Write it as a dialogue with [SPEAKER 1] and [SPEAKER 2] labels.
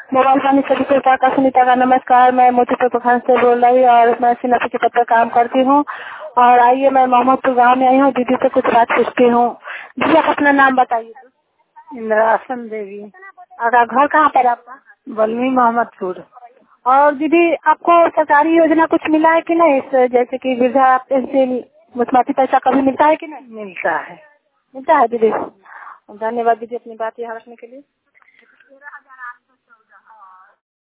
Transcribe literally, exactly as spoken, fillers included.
[SPEAKER 1] Mobile वाणी सभी को का सुनीता का नमस्कार। मैं मोतीपुर प्रखंड से बोल रही और मैं सिनासी के पद पर काम करती हूँ। और आइए मैं मोहम्मदपुर गाँव में आई हूँ, दीदी से कुछ बात पूछती हूँ। दीदी आप अपना नाम बताइए।
[SPEAKER 2] इंद्रासन देवी।
[SPEAKER 1] अगर घर कहाँ पर आपका?
[SPEAKER 2] बल्मी मोहम्मदपुर।
[SPEAKER 1] और दीदी आपको सरकारी योजना कुछ मिला है कि नहीं, इस जैसे कि वृद्धा पेंशन मुख्यमंत्री पैसा कभी मिलता है कि नहीं?
[SPEAKER 2] मिलता है।
[SPEAKER 1] मिलता है दीदी। धन्यवाद दीदी अपनी बात यहाँ रखने के लिए।